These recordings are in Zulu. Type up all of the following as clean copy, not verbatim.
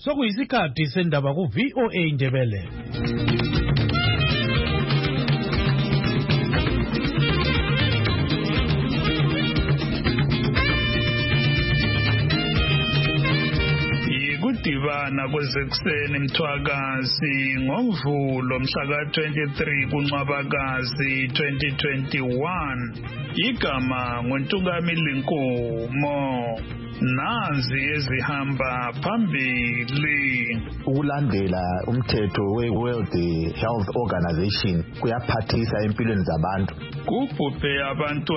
Sokuyisikhathi sendaba ku VOA Indebele. Kudibana kwezekuseni Mthwakazi ngoMvulo mhla ka-23 kuNcwabakazi 2021. Igama nguNtukami Linkomo. Nazi ezihamba phambili. Ukulandela umthetho we-World Health Organization kuyaphathisa empilweni zabantu. Kubhubhe abantu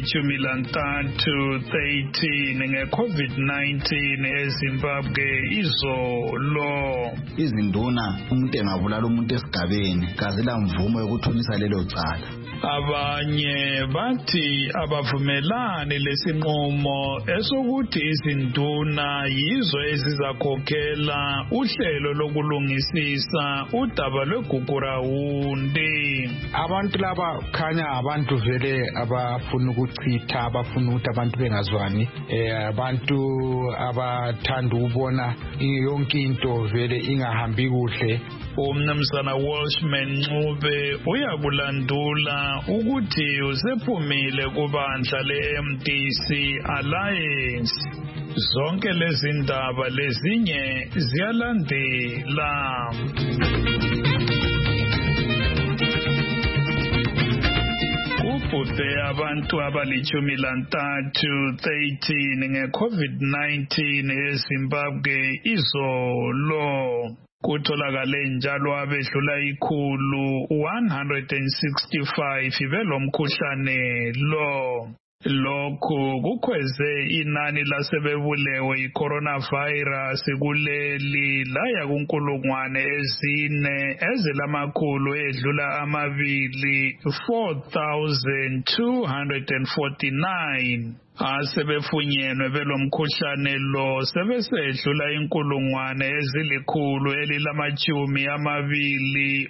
abali-13 nge-COVID-19 eZimbabwe izolo. Izinduna umuntu engabulala umuntu esigabeni kazila mvumo yokuthunisa lelo cala. Abanye bathi abavumelani lesinqumo esokuthi izinduna yizo ezizakhokhela uhlelo lokulungisisa udaba lweGugurawundi. Abantu laba khanya abantu vele abafuna ukuchitha, abafuna ukuthi abantu bengazwani, abantu abathanda ukubona yonke into vele ingahambi kuhle. Umnumzana Walshman Ncube uyakulandula ukuthi usephumile kubandla le-MDC Alliance. Zonke lezi ndaba lezinye ziyalandela. Kubhubhe abantu abali-13 nge-COVID-19 eZimbabwe izolo. Kutholakale njalo abedlula 165 belomkhuhlane lo. Lokhu kukhweze inani lasebebulewe i-coronavirus kuleli laya kunkulungwane ezine ezilamakhulu edlula amabili 4,249. Asebefunyenwe belomkhuhlane lo sebesedlula inkulungwane ezilikhulu elilamajumi amabili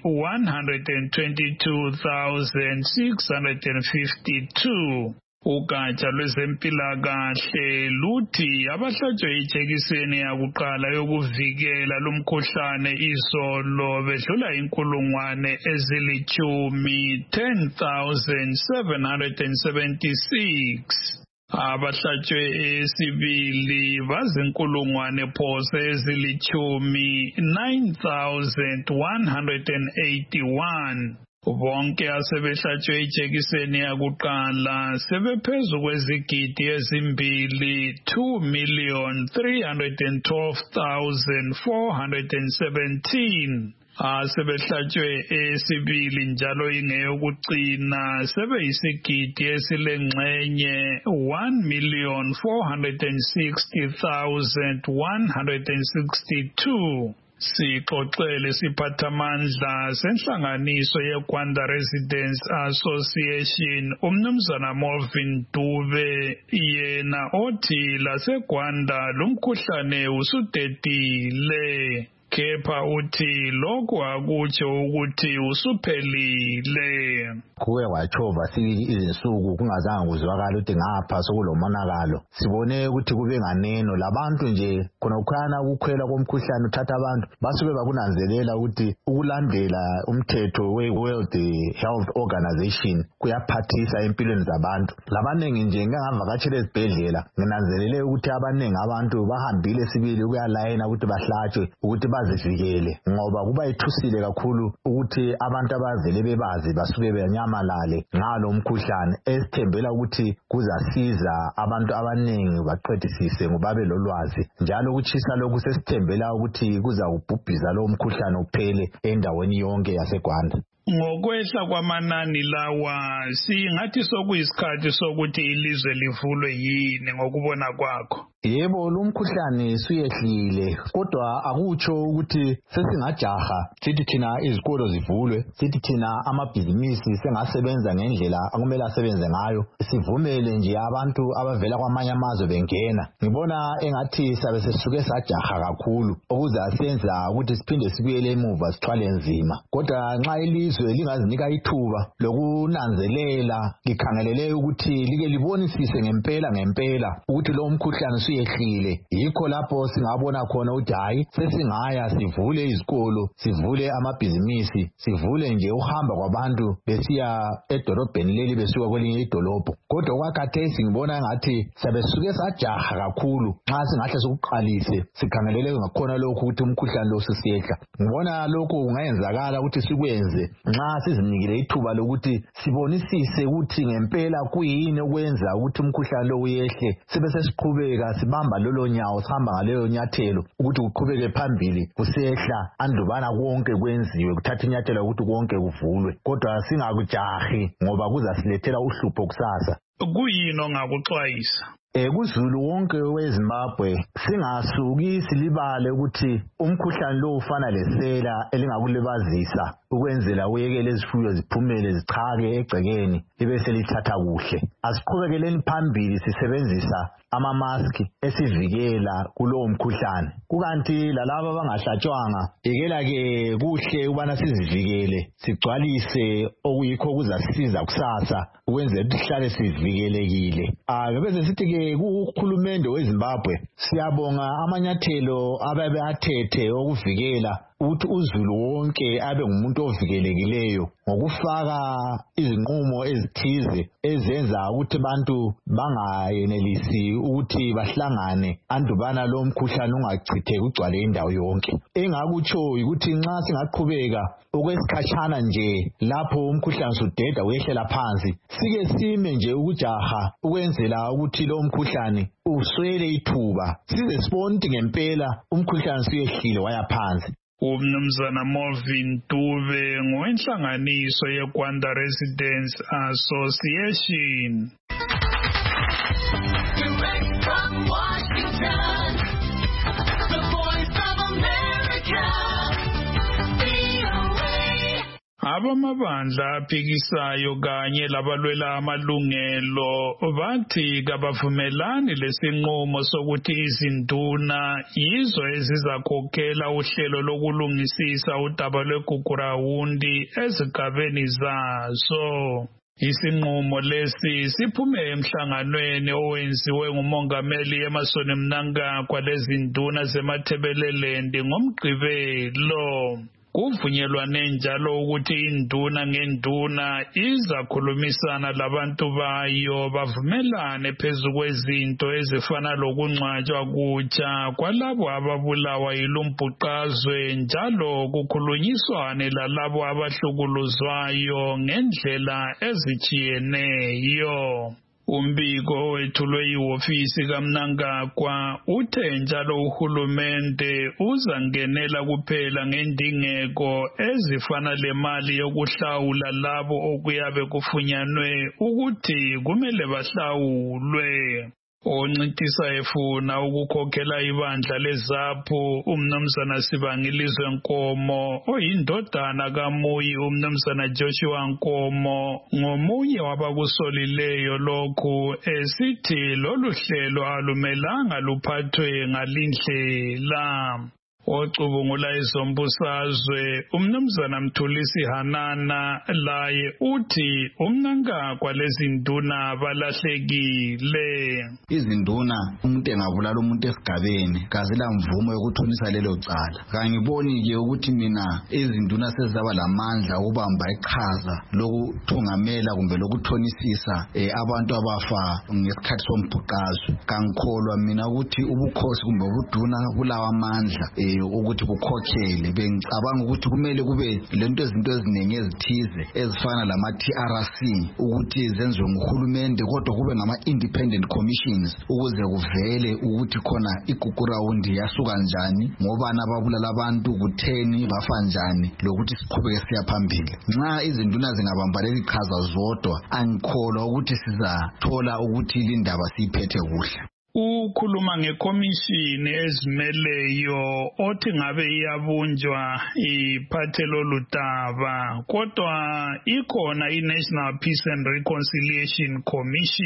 122,652. Ugatsha lwezempilakahle luthi abahlatshwe ijekiseni yakuqala yokuvikela lumkhuhlane izolo bedlula inkulungwane ezilitshumi 10,776. Abahlatshwe esibili bazinkulungwane phose ezilitshumi 9,181. Bonke asebehlatshwe ijekiseni yakuqala sebephezu kwezigidi ezimbili 2,312,417. Asebehlatshwe esibili njalo ingeyokucina sebeyisigidi esilengxenye 1,460,162. Sixoxele siphathamandla senhlanganiso yeGwanda Residents Association umnumzana Morvin Dube yena othi laseGwanda lumkhuhlane usudedile. Kepha uthi lokhu akutsho ukuthi usuphelile. Kuwe kwachova sibili izinsuku kungazange kuzwakala ukuthi ngapha sokulomonakalo. Sibone ukuthi kube nganeno labantu nje khona ukhana ukukhwela komkhuhlane uthatha abantu basuke bakunanzelela ukuthi ukulandela umthetho we-World Health Organization kuyaphathisa empilweni zabantu. Labanengi nje ngangavakatshela ezibhedlela nginanzelele ukuthi abanengi abantu bahambile sibili ukuyalayina ukuthi bahlatshwe ukuthi bazivikele ngoba kuba ithusile kakhulu ukuthi abantu abavele bebazi basuke benyamalale ngalo umkhuhlane esithembela ukuthi kuzasiza abantu abanengi baqedisise ngoba belolwazi njalo ukuchisa lokhu sesithembela ukuthi kuzawubhubhiza lo mkhuhlane uphele endaweni yonke yaseGwanda. Ngokwehla kwamanani lawa singathi sokuyisikhathi sokuthi ilizwe livulwe yini ngokubona kwakho? Yebo lumkhuhlane suyehlile kodwa akutsho ukuthi sesingajaha sithi thina izikolo zivulwe sithi thina amabhizinisi sengasebenza ngendlela akumele asebenze ngayo sivumele nje abantu abavela kwamanye amazwe bengena. Ngibona engathi sabe sesuke sajaha kakhulu okuzasenza ukuthi siphinde sibuyele emuva sithwale nzima. Kodwa nxa ilizwe lingazinika ithuba lokunanzelela likhangelele ukuthi like libonisise ngempela ukuthi lo mkhuhlane siyehlile. Yikho lapho singabona khona ukuthi hayi sesingaya sivule izikolo, sivule amabhizinisi, sivule nje uhamba kwabantu besiya edolobheni leli besuka kwelinye idolobho. Kodwa kwakhathesi ngibona ngathi sabesuke sajaha kakhulu nxa singahle sokuqalise sikhangelele ngakhona lokhu ukuthi umkhuhlane lo sisiyehla. Ngibona lokhu kungayenzakala ukuthi sikwenze nxa sizinikile ithuba lokuthi sibonisise ukuthi ngempela kuyini okwenza ukuthi umkhuhlane lo uyehle, sibe sesiqhubeka sibamba lolo nyawo, sihamba ngaleyo nyathelo ukuthi kuqhubeke phambili kusehla andubana konke kwenziwe, kuthatha inyathelo ukuthi konke kuvulwe. Kodwa singakujahi ngoba kuzasilethela uhlupho kusasa. Kuyini ongakuxwayisa? Kuzulu wonke weZimbabwe singasuki silibale ukuthi umkhuhlane lo ufana lesela elingakulibazisa ukwenzela uyekele izifuyo ziphumele zichake egcekeni libe selithatha kuhle. Asiqhubekeleni phambili sisebenzisa amamaski esivikela kulowo mkhuhlane. Kukanti lalabo abangahlatshwanga yekela ke kuhle ubana sizivikele, sigcwalise okuyikho kuzasisiza kusasa ukwenzela ukuthi sihlale sivikelekile. Bese sithi ke kuhulumende weZimbabwe siyabonga amanyathelo ababe athethe okuvikela ukuthi uzulu wonke abe ngumuntu ovikelekileyo ngokufaka izinqumo ezithize ezenza ukuthi abantu bangayenelisi ukuthi bahlangane andubana lo mkhuhlane ungachitheki ugcwale indawo yonke. Engakutsho ukuthi nxa singaqhubeka okwesikhatshana nje lapho umkhuhlane sudeda uyehlela phansi, sike sime nje ukujaha ukwenzela ukuthi lo mkhuhlane uswele ithuba, size sibone ukuthi ngempela umkhuhlane suyehlile waya phansi. Umnumzana Morvin Dube ngowenhlanganiso yeGwanda Residents Association. Direct from Washington, the Voice of America, VOA. Abamabandla aphikisayo kanye labalwela amalungelo bathi kabavumelani lesinqumo sokuthi izinduna yizo ezizakhokhela uhlelo lokulungisisa udaba lwegugurawundi ezigabeni zazo. Isinqumo lesi siphume emhlanganweni owenziwe ngumongameli Emmerson Mnangagwa lezinduna zeMathebeleland ngoMgqibelo. Kuvunyelwane njalo ukuthi induna ngenduna izakhulumisana labantu bayo bavumelane phezu kwezinto ezifana lokungcwatshwa kutsha kwalabo ababulawa yilumbhuqazwe, njalo kukhulunyiswane lalabo abahlukuluzwayo ngendlela ezitshiyeneyo. Umbiko wethulwe ihofisi kaMnangagwa uthe njalo uhulumende uzangenela kuphela ngendingeko ezifana lemali yokuhlawula labo okuyabe kufunyanwe ukuthi kumele bahlawulwe. Oncintisa efuna ukukhokhela ibandla leZAPHU umnumzana Sibangilizwe Nkomo oyindodana kaMuyi umnumzana Joshua Nkomo ngomunye wabakusolileyo lokhu esithi lolu hlelo alumelanga luphathwe ngalindlela. Ocubungula izombusazwe umnumzana Mthulisi Hanana laye uthi uMnangagwa lezinduna balahlekile. Izinduna umuntu engabulala umuntu esigabeni kazila mvumo yokuthunisa lelo cala. Kangiboni ke ukuthi mina izinduna sezaba lamandla ukubamba iqhaza lokuthungamela kumbe lokuthonisisa abantu abafa ngesikhathi sombhuqazwe. Kangikholwa mina ukuthi ubukhosi kumbe ubuduna bulawa amandla ukuthi bukhokhele. Bengicabanga ukuthi kumele kube lento ezinto eziningi ezithize ezifana lama-TRC ukuthi zenziwe nguhulumende, kodwa kube ngama-independent commissions ukuze kuvele ukuthi khona igugurawundi yasuka njani, ngobani ababulala abantu, kutheni bafa njani, lokuthi siqhubeke siya phambili. Nxa izinduna zingabambalela iqhaza zodwa, angikholwa ukuthi sizathola ukuthi lindaba siyiphethe kuhle. Ukhuluma ngekomishini ezimeleyo othi ngabe iyabunjwa iphathe lolu daba, kodwa ikhona i-National Peace and Reconciliation Commission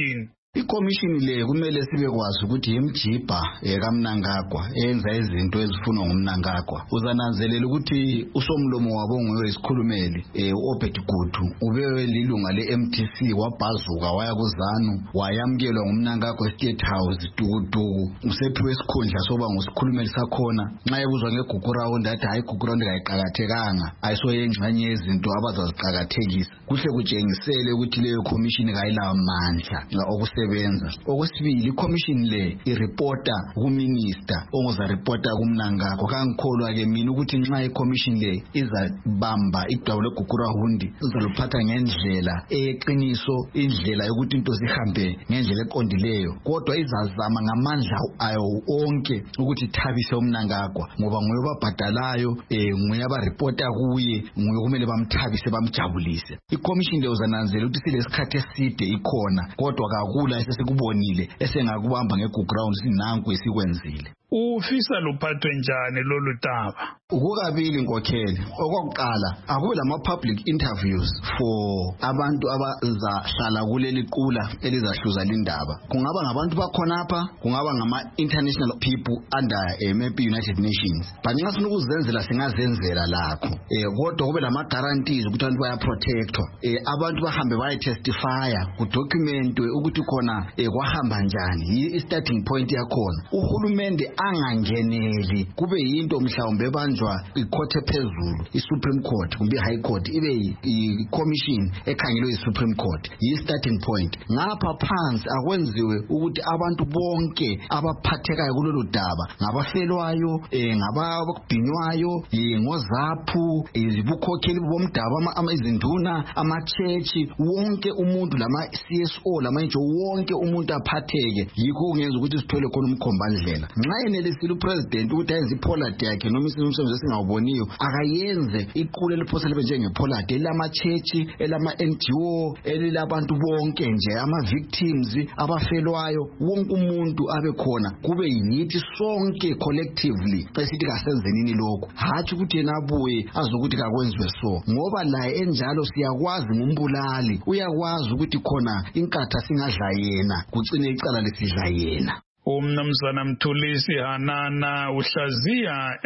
Ikomishini le kumele sibe kwazi ukuthi imjibha kaMnangagwa enza izinto ezifunwa nguMnangagwa. Uzananzelela ukuthi usomlomo wabo ngoyisikhulumeli uObed Gutu ubewe lilunga leMTC wabhazuka waya kuZanu wayamkelwa nguMnangagwa eState House tukutuku usephiwe isikhundla soba ngusikhulumeli sakhona. Nxa ebuzwa ngeGugu Round athi hayi iGugu Round kayiqhakathekanga ayisoyengxenye yezinto abazaziqhakathekisa. Kuhle kutshengisele ukuthi leyo commission kayila amandla okusebenza. Okwesibili ikomishini le ireporta kuminister ongoza reporta kuMnangagwa. Kangikholwa ke mina ukuthi nxa ikomishini le izabamba idaba leGugu Round izaluphatha ngendlela eqiniso, indlela yokuthi into zihambe ngendlela eqondileyo, kodwa izazama ngamandla ayo onke ukuthi ithabise uMnangagwa ngoba nguye obabhadalayo, nguye abareporta kuye, nguye kumele bamthabise bamjabulise. Ikomishini le uzananzela ukuthi silesikhathi eside ikhona kodwa kakula esesikubonile esengakubamba ngeGugu Round sinanku esikwenzile. Ufisa luphathwe njani lolu daba? Ukukabili inkokheli. Okokuqala akube lama public interviews for abantu abazahlala kuleli qula elizahluza lindaba. Kungaba ngabantu bakhonapha, kungaba ngama international people under maybe United Nations. Banxa sifuna ukuzenzela singazenzela lakho. Kodwa kube lama guarantees ukuthi abantu baya protectwa. Abantu bahambe baye testify ku document ukuthi khona kwahamba njani. I starting point yakhona. Uhulumende angangeneli kube yinto mhlawumbe banjwa icourt ephezulu iSupreme Court kumbe iHigh Court ibe iCommission ekhangelwe iSupreme Court yi-starting point. Ngapha phansi akwenziwe ukuthi abantu bonke abaphathekayo kulolu daba ngabafelwayo, ngababhinywayo, ngozaphu, izibukhokheli bomdaba, izinduna, amachechi, wonke umuntu lama CSO lamaNGO wonke umuntu aphatheke. Yikho kungenza ukuthi sithole khona umkhombandlela. Nxa enelesile upresident ukuthi ayenze ipolati yakhe noma umsebenzi esingawuboniyo akayenze iqule liphose libe njengepolati elamachechi, elama NGO, elilabantu bonke nje ama victims abafelwayo, wonke umuntu abe khona kube yithi sonke collectively esithi kasenzenini lokho. Hathi ukuthi yena abuye azokuthi kakwenziwe so ngoba la enjalo siyakwazi ngumbulali uyakwazi ukuthi khona inkatha singadla yena kucine icala lesidla yena. Umnumzana Mthulisi Hanana uhlaziya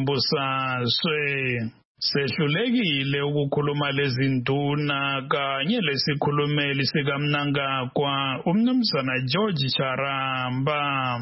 ezombusazwe sehlulekile ukukhuluma lezinduna kanye lesikhulumeli sikaMnangagwa umnumzana George Charamba.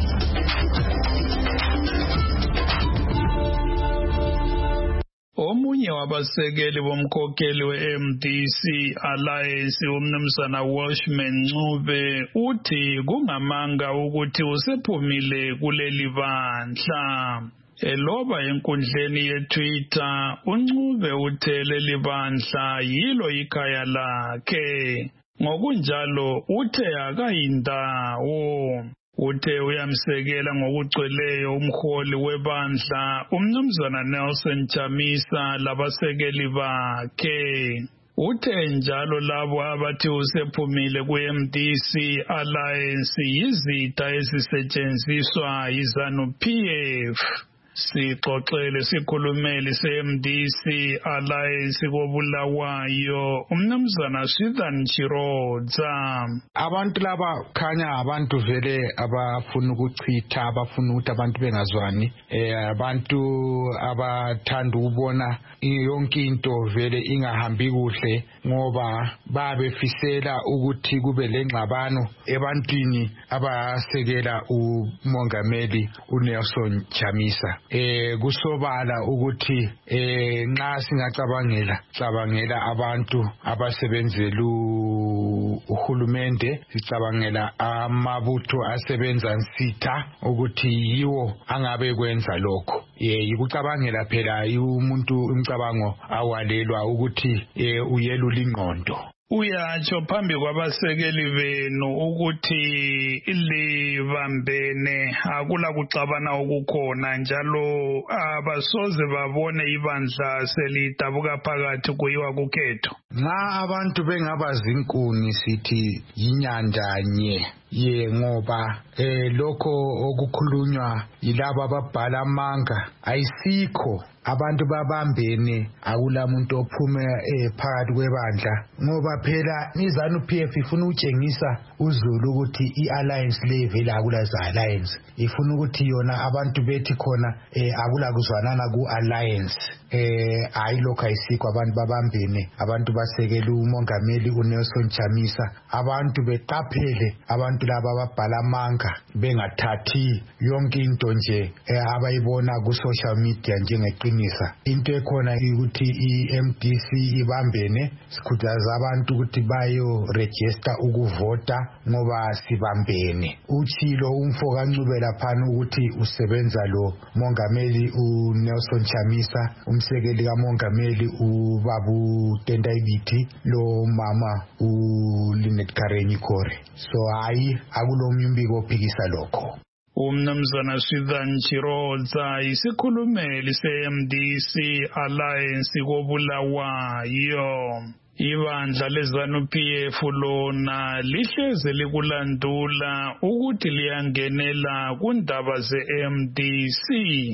Omunye wabasekeli bomkhokheli we-MDC Alliance umnumzana Welshman Ncube uthi kungamanga ukuthi usephumile kuleli bandla. Eloba enkundleni yeTwitter uNcube uthe leli bandla yilo ikhaya lakhe. Ngokunjalo uthe akayindawo. Uthe uyamsekela ngokugcweleyo umholi webandla umnumzana Nelson Chamisa labasekeli bakhe. Uthe njalo labo abathi usephumile ku-MDC Alliance yizitha ezisetshenziswa yiZANU-PF. Sixoxele sikhulumeli se-MDC Alliance koBulawayo umnumzana Swithan Chirodza. Abantu laba khanya abantu vele abafuna ukuchitha, abafuna ukuthi abantu bengazwani, abantu abathanda ukubona yonke into vele ingahambi kuhle ngoba babefisela ukuthi kube lengxabano ebantwini abasekela umongameli uNelson Chamisa. Kusobala ukuthi nxa singacabangela abantu abasebenzela uhulumende, sicabangela amabutho asebenza nsitha ukuthi yiwo angabe kwenza lokho. Yikucabangela phela umuntu umcabango awalelwa ukuthi uyelula ingqondo. Uyatsho phambi kwabasekeli benu ukuthi libambene akula kuxabana okukhona njalo abasoze babone ibandla selidabuka phakathi kuyiwa kukhetho. Nxa abantu bengaba zinkuni sithi yinyandanye ngoba lokho okukhulunywa yilabo ababhala amanga ayisikho abantu babambene akula muntu ophume phakathi kwebandla ngoba phela iZANU-PF ifuna ukutshengisa uZulu ukuthi i-alliance le vele akula za alliance ifuna ukuthi yona abantu bethi khona akula kuzwanana ku-alliance ayilokho ayisikho abantu babambene abantu basekela umongameli uNelson Chamisa abantu beqaphele abantu laba ababhala amanga bengathathi yonke into nje abayibona ku social media njengeqinisa into ekhona ukuthi iMDC ibambene sikhuthaza abantu ukuthi bayo register ukuvota ngoba sibambene uchilo umfo kaNcubela phana ukuthi usebenza lo mongameli uNelson Chamisa umsekeli kamongameli ubabu Tendayibiti lo mama uLynette Karenyi Kore so hayi akulomnye umbiko ophikisa lokho. Umnumzana Swithan Chirodza isikhulumeli se-MDC Alliance koBulawayo. Ibandla leZANU-PF lona lihleze likulandula ukuthi liyangenela kundaba ze-MDC.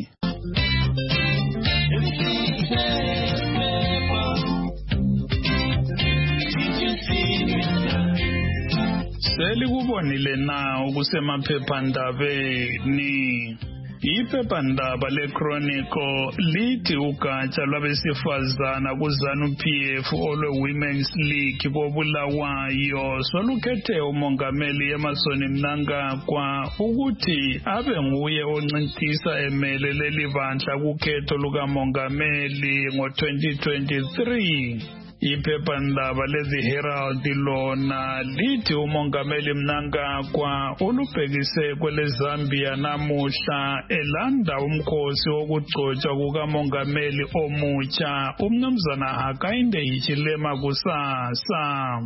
Selikubonile na ukusemaphephandabeni. Iphephandaba leChronicle lithi ugatsha lwabesifazana kuZANU-PF olwe-Women's League koBulawayo solukhethe umongameli Emmerson Mnangagwa ukuthi abe nguye oncintisa emele leli bandla kukhetho lukamongameli ngo-2023. Iphephandaba leThe Herald lona lithi umongameli Mnangagwa ulubhekise kweleZambia namuhla elanda umkhosi wokugcotshwa kukamongameli omutsha umnumzana Hakainde Hichilema kusasa.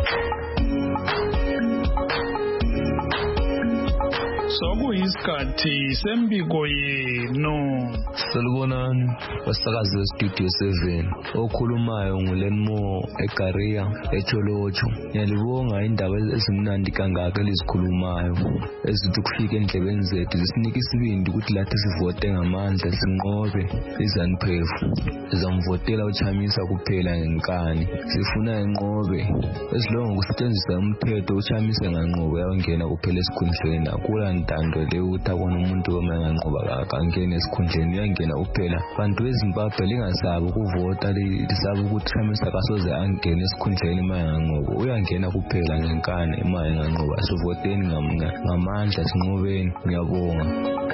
Sokuyisikhathi sembiko yenu. Salubonani wasakazi westudio 7 okhulumayo nguLenmo eGaria eCholocho. Ngiyalibonga indaba ezimnandi kangaka elizikhulumayo ezithi kufika endlebeni zethu zisinika isibindi ukuthi lathi sivote ngamandla sinqobe iZANU-PF. Sizamvotela uChamisa kuphela ngenkani sifuna enqobe esilongo kusetshenziswa umthetho uChamisa nganqobe yangena kuphela esikhundleni akula ntando le ukuthi abone umuntu omenganqoba kangena esikhundleni uyangena kuphela. Bantu beZimbabwe lingasabi ukuvota lisaba ukuthi Chamisa kasoze angene esikhundleni mayanganqoba uyangena kuphela ngenkani mayanganqoba sivoteni ngamandla sinqobeni. Ngiyabonga.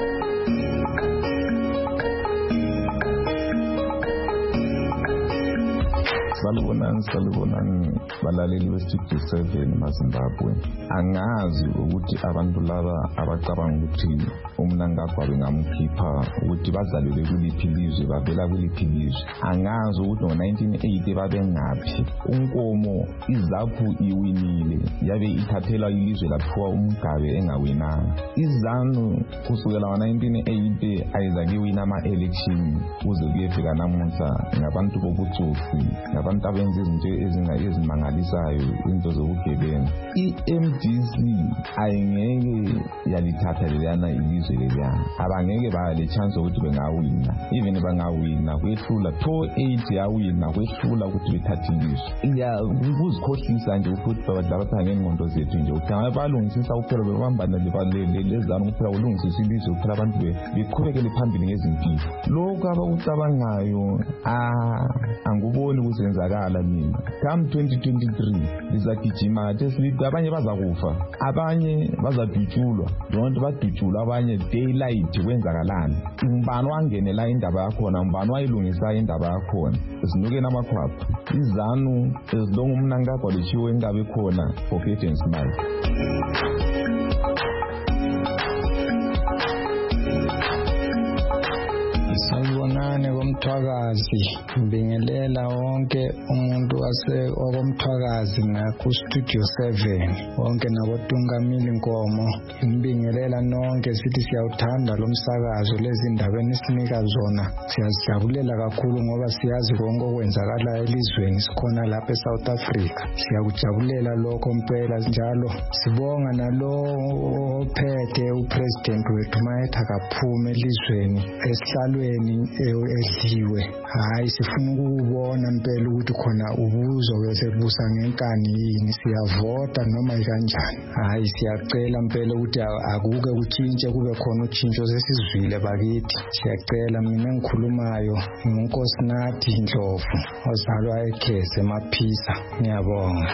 Salubonani balaleli westudio 7 maZimbabwe. Angazi ukuthi abantu laba abacabanga ukuthi uMnangagwa bengamkhipha ukuthi bazalele kuliphi ilizwe bavela kuliphi ilizwe. Angazi ukuthi ngo-1980 babengaphi. UNkomo iZAPHU iwinile yabe ithathela ilizwe laphiwa uMgabe engawinanga. iZANU kusukela ngo-1980 ayizake wina ama-election kuze kuyefika namuhla ngabantu bobutsotsi abantu abenza izinto ezimangalisayo into zobugebengu. iMDC ayingeke yalithatha lelana ilizwe lelana abangeke bale chance ukuthi bengawina even bangawina kwehlula 280 yawina kwehlula ukuthi bethathe ilizwe. Ya ukuzikhohlisa nje ukuthi babathatha ngengqondo zethu nje ukuthi balungisisa kuphela bebambana leZANU kuphela ulungisisa ilizwe kuphela abantu beqhubekele phambili ngezimpilo. Lokho abakucabangayo anguboni kuzenzakala mina. Come 2023 lizagijima tesilithi abanye bazakufa abanye bazadutshulwa lonke badutshulwa abanye daylight kwenzakalana. Umbani wangenela indaba yakhona umbani wayilungisa indaba yakhona sinuke namakhwapha. iZANU esidonga uMnangagwa lishiwe engabe khona for patience smile. Sanibonani komthwakazi ngibingelela wonke umuntu wakomthwakazi ku studio 7 wonke nabotungamili Nkomo ngibingelela nonke sithi siyawuthanda lo msakazo lezi ndaba enisinika zona siyazijabulela kakhulu ngoba siyazi konke okwenzakala elizweni sikhona lapha eSouth Africa siyakujabulela lokho mpela njalo sibonga nalo ophethe upresident wethu Maetha kaphume elizweni esihlalweni edlile kuvotiwe. Hayi sifuna ukubona impela ukuthi khona ubuzo sebusa ngenkani yini, siyavota noma kanjani. Hayi siyacela impela ukuthi akuke kutshintshe, kube khona utshintsho sesizwile bakithi. Siyacela. Mina engikhulumayo nguNkosinathi Ndlovu ozalwa eKhese Maphisa. Ngiyabonga.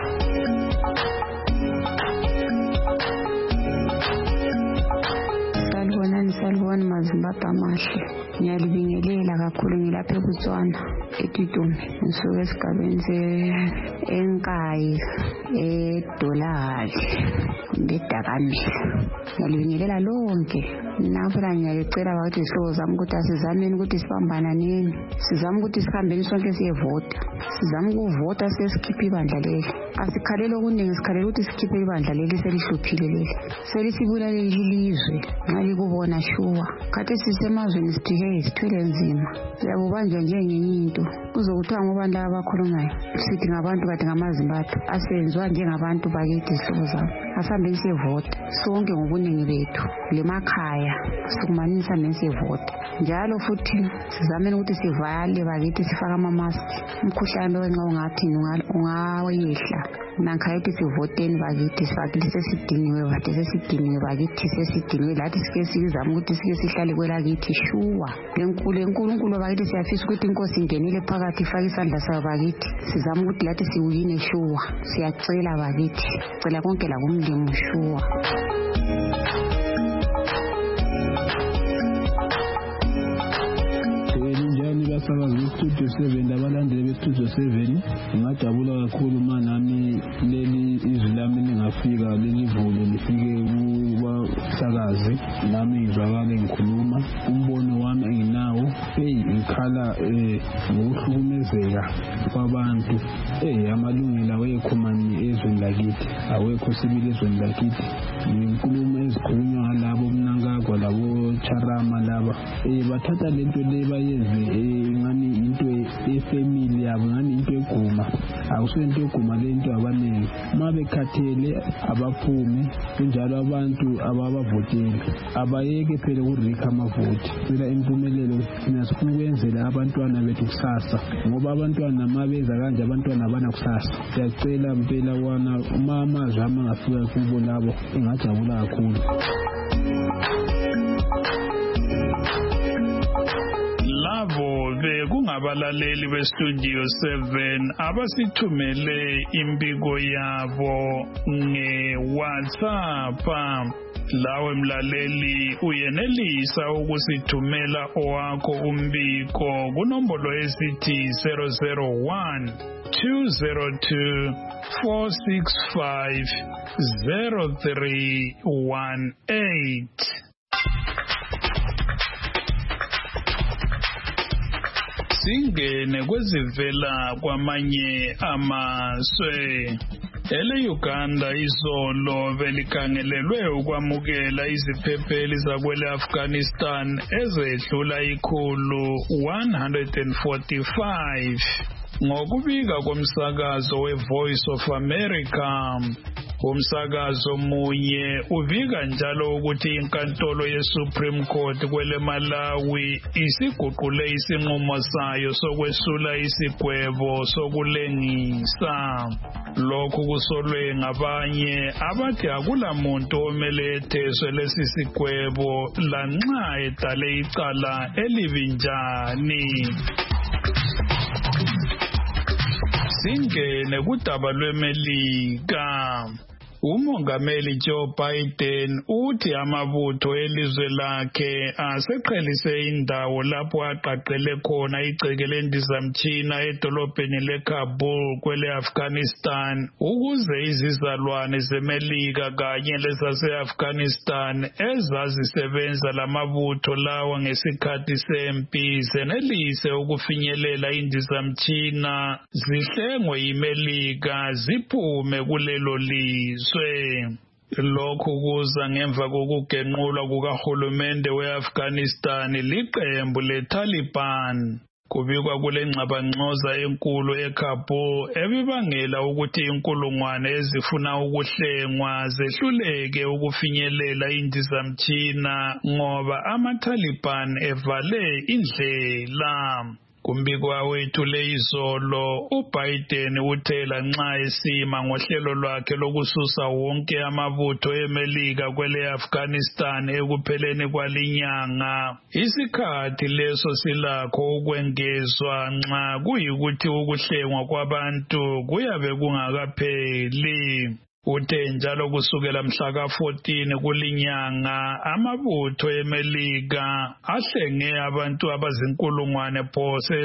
Salibona Mazimbabwe amahle. Ngiyalibingelela kakhulu, ngilapha eBotswana eTitumi. Ngisuka esigabeni eNkayi eDolahali beDakamisa. Ngiyalibingelela lonke. Naphela ngiyacela bathi isihlobo zami ukuthi asizameni ukuthi sibambananeni. Sizame ukuthi sihambeni sonke siyevota. Sizame ukuvota sesikhiphe ibandla leli. Asikhalele okuningi, sikhalele ukuthi sikhiphe ibandla leli selihluphile leli. Selisibulale ilizwe. Nxa likubona shuwa. Kade sisemazweni sithi hey sithwele nzima. Siyabubanjwa njengenye into. Uzokuthiwa ngobantu abakhulumayo. Sithi ngabantu kade ngamaZimbabwe. Asenzwa njengabantu bakithi isihlobo zami. Asihambeni siyevota. Sonke ngobuningi bethu. Lemakhaya sikumanisa nesivota. Njalo futhi sizameni ukuthi sivale bakithi sifaka ama-mask. Umkhuhlane wenxa ungathi ungawehla. Nangayithi sivoteni bakithi sifakithi sesidiniwe bathi sesidiniwe bakithi sesidiniwe lathi sike sizama ukuthi sike sihlale kwelakithi shuwa. Lenkulunkulu bakithi siyafisa ukuthi inkosi ingenile phakathi ifake isandla sayo bakithi. Sizama ukuthi lathi siwine shuwa. Siyacela bakithi. Cela konke la kumlimo shuwa. Sakazi Studio 7 abalandeli beStudio 7 ngajabula kakhulu manami leli izwi lami lingafika lelivulo lifike kubasakazi nami ngizwakale ngikhuluma umbono wami enginawo ngikhala ngokuhlukumezeka kwabantu amalungelo awekho mani ezweni lakithi awekho sibili ezweni lakithi inkulumo ezikhulunywa ngalabo mnankagwa labo Charama laba bathatha lento le bayenze ngani into efamily yabo ngani into eguma awusento eguma lento abaningi mabekhathele abaphume kunjalo abantu ababavotela abayeke phela ukurika amavoti phela impumelelo thina sifuna ukwenzela abantwana bethu kusasa ngoba abantwana mabeza kanje abantwana abana kusasa siyacela impela wana mama zama ngafika kubo labo engajabula kakhulu. Labo bekungabalaleli beStudio 7 abasithumele impiko yabo ngeWhatsApp. Lawe mlaleli uyenelisa ukusithumela owakho umbiko kunombolo esithi 001 202 465 0318. Singene kwezivela kwamanye amazwe. Uganda izolo belikhangelelwe ukwamukela iziphepheli zakwele Afghanistan ezedlula 145. Ngokubika komsakazo weVoice of America, umsakazo munye ubika njalo ukuthi inkantolo yeSupreme Court kwele Malawi isiguqule isinqumo sayo sokwesula isigwebo sokulengisa. Lokhu kusolwe ngabanye abathi akulamuntu omele etheswe lesi sigwebo lanxa edale icala elibinjani. Singene kudaba lweMelika. Umongameli Joe Biden uthi amabutho elizwe lakhe aseqhelise indawo lapho aqaqele khona igceke lendizamtshina edolobheni leKabul kwele Afghanistan ukuze izizalwane zeMelika kanye lezase-Afghanistan ezazisebenza lamabutho lawa ngesikhathi sempi zenelise ukufinyelela indizamtshina zihlengwe yiMelika ziphume kulelo lizwe. Lokhu kuza ngemva kokugenqulwa kukahulumende we-Afghanistan liqembu leTaliban. Kubikwa kule ngxabangxoza enkulu eKabul ebibangela ukuthi inkulungwane ezifuna ukuhlengwa zehluleke ukufinyelela indizamtshina ngoba amaTaliban evale indlela. Kumbikwa wethu leyizolo uBiden uthe lanxa esima ngohlelo lwakhe lokususa wonke amabutho eMelika kwele Afghanistan ekupheleni kwalinyanga isikhathi leso silakho ukwengezwa nxa kuyikuthi ukuhlengwa kwabantu kuyabe kungakapheli. Uthe njalo kusukela mhla ka-14 kulinyanga amabutho eMelika ahlenge abantu abazinkulungwane phose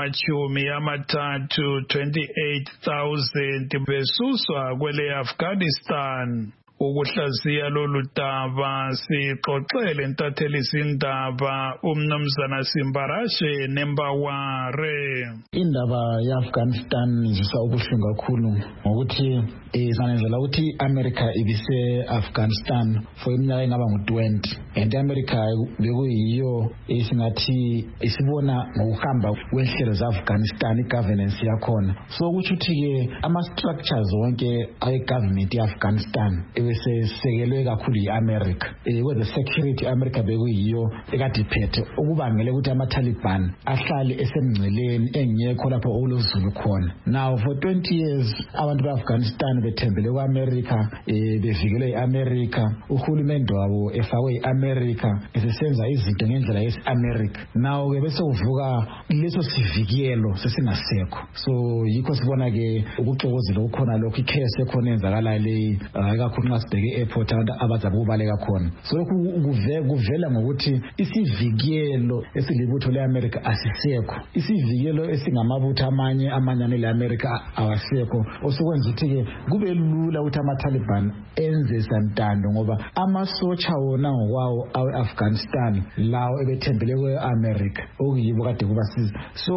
ezingama-38,000 besuswa kwele Afghanistan. Ukuhlaziya lolu daba sixoxele ntathelizindaba umnumzana Simbarashe Nembaware. Indaba ye-Afghanistan izisa ubuhlungu kakhulu ngokuthi sanenzela ukuthi America ibise Afghanistan for iminyaka engaba ngu-20 and America bekuyiyo esingathi isibona ngokuhamba kwenhlelo ze-Afghanistan i-governance yakhona. So kuthi ke ama-structures wonke awe-government ye-Afghanistan besesekelwe kakhulu yi-America. Kweze security America bekuyiyo ekade iphethe ukubangela ukuthi ama-Taliban ahlale esemngceleni engekho lapho okulozulu khona. Now for 20 years abantu be-Afghanistan bethembele ku-America bevikelwe yi-America, uhulumende wabo efakwe yi-America esesenza izinto ngendlela yesi-America. Now ke bese kuvuka leso sivikelo sesingasekho. So yikho sibona ke ukuxokozela ukukhona lokho ikhesi ekhona enzakala le kakhulu nxa sibheke e-airport abantu abazabe kubaleka khona. So lokhu kuvela ngokuthi isivikelo esilibutho le-America asisekho. Isivikelo esingamabutho amanyane le-America awasekho. Osekwenza ukuthi ke kube lula ukuthi ama-Taliban enze santando ngoba amasotsha wona ngokwawo awe-Afghanistan lawo ebethembele kwe-America okuyibo kade kubasiza. So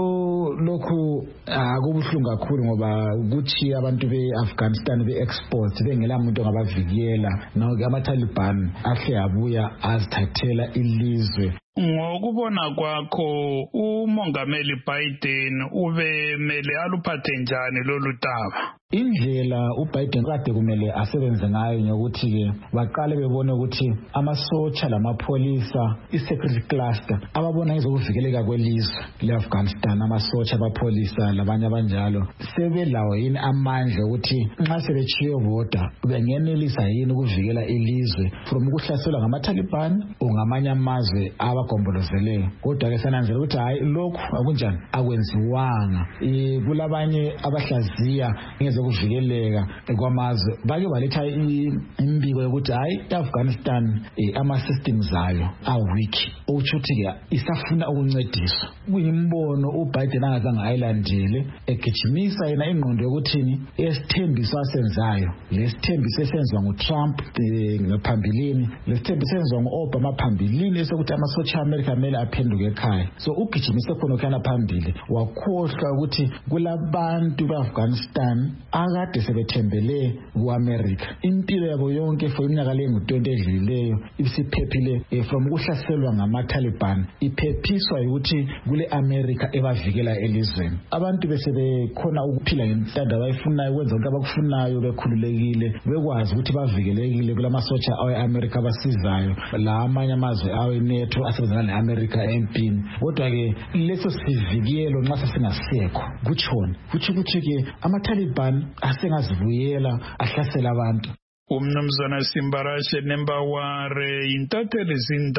lokhu kubuhlungu kakhulu ngoba kuthi abantu be-Afghanistan be-export bengela muntu ongabavikela. Nawo-ke ama-Taliban ahle abuya azithathela ilizwe. Ngokubona kwakho umongameli Biden ubemele aluphathe njani lolu daba? Indlela uBiden kade kumele asebenze ngayo ngokuthi ke baqale bebone ukuthi amasotsha lamapholisa i-security cluster ababona ngezokuvikeleka kwelizwe le-Afghanistan, amasotsha abapolisa labanye abanjalo sebelawo yini amandla ukuthi nxa sebechiyo boda bengenelisa yini ukuvikela ilizwe from ukuhlaselwa ngama-Taliban ongamanye amazwe abagombolozeleyo. Kodwa ke sananzela ukuthi hayi lokhu akunjani akwenziwanga. Kulabanye abahlaziya ngezokuvikeleka kwamazwe bake baletha imbiko yokuthi hayi i-Afghanistan ama-systems ayo are-weak, okutsho ukuthi ke isafuna ukuncediswa. Kuyimbono uBiden angazange ayilandele egijimisa yena ingqondo yokuthini esithembiso asenzayo, lesithembiso esenziwa nguTrump ngaphambilini, lesithembiso esenziwa ngu-Obama phambilini esokuthi amasotsha e-America kumele aphenduke ekhaya. So ugijimise khona khona phambili wakhohlwa ukuthi kulabantu be-Afghanistan akade sebethembele ku-America. Impilo yabo yonke for iminyaka lengu-20 edlulileyo isiphephile from ukuhlaselwa ngama-Taliban, iphephiswa ukuthi kule America ebavikela elizweni. Abantu besebekhona ukuphila ngenhlanda abayifunayo, ukwenza konke abakufunayo bekhululekile, bekwazi ukuthi bavikelekile kulamasotsha awe-America abasizayo la amanye amazwe awe-NATO asebenzana ne-America empini. Kodwa ke leso sivikelo nxa sesingasekho kutshona kutsho ukuthi ke ama-Taliban asengazibuyela ahlasela abantu. Umnumzana Simbarashe Nembaware intatheli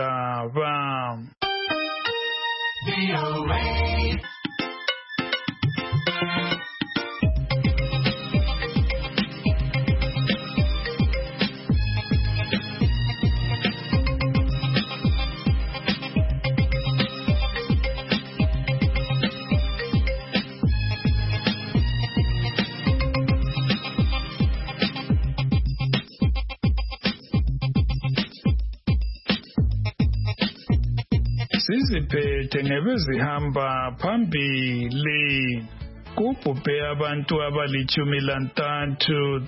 zindaba. Siziphethe ngebezihamba phambili. Kubhubhe abantu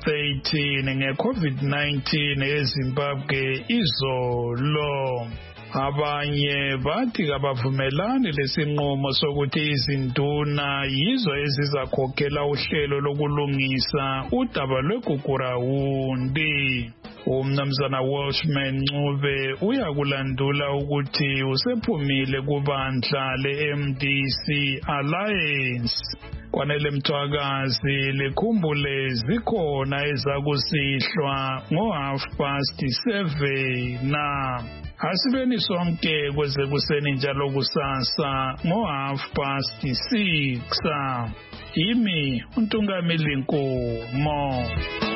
abali-13 nge-COVID-19 eZimbabwe izolo. Abanye bathi kabavumelani lesinqumo sokuthi izinduna yizo ezizakhokhela uhlelo lokulungisa udaba lweGugurawundi. Umnumzana Welshman Ncube uyakulandula ukuthi usephumile kubandla le-MDC Alliance. Kwanele Mthwakazi likhumbule zikhona ezakusihlwa ngo7:30 na asibeni sonke kweze kuseni njalo kusasa ngo6:30. Yimi uNtungamili Nkomo.